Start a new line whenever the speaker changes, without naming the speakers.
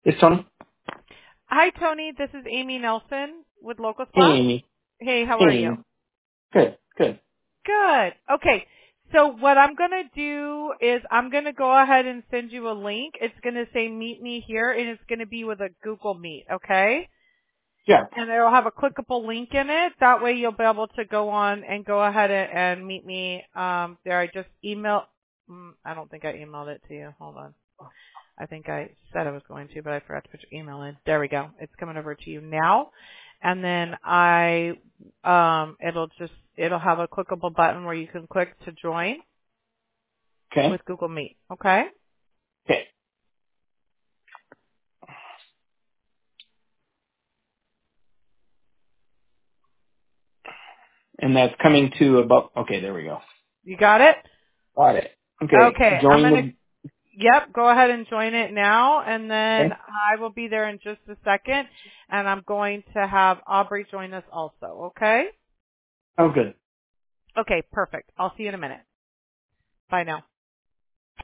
It's Tony.
Hi, Tony. This is Amy Nelson with Locust
Hey,
Plus.
Amy.
Hey, how
Hey,
are you?
Amy. Good, good.
Good. Okay. So what I'm going to do is I'm going to go ahead and send you a link. It's going to say meet me here and it's going to be with a Google Meet, okay?
Yeah.
And it'll have a clickable link in it. That way you'll be able to go on and go ahead and meet me there. I just I don't think I emailed it to you. Hold on. I think I said I was going to, but I forgot to put your email in. There we go. It's coming over to you now. And then it'll have a clickable button where you can click to join
Okay.
with Google Meet. Okay?
Okay. And that's coming to about, okay, there we go.
You got it?
Got it. Okay.
Okay.
Join
Yep, go ahead and join it now. And then
okay.
I will be there in just a second. And I'm going to have Aubrey join us also. Okay?
Oh, good.
Okay, perfect. I'll see you in a minute. Bye now.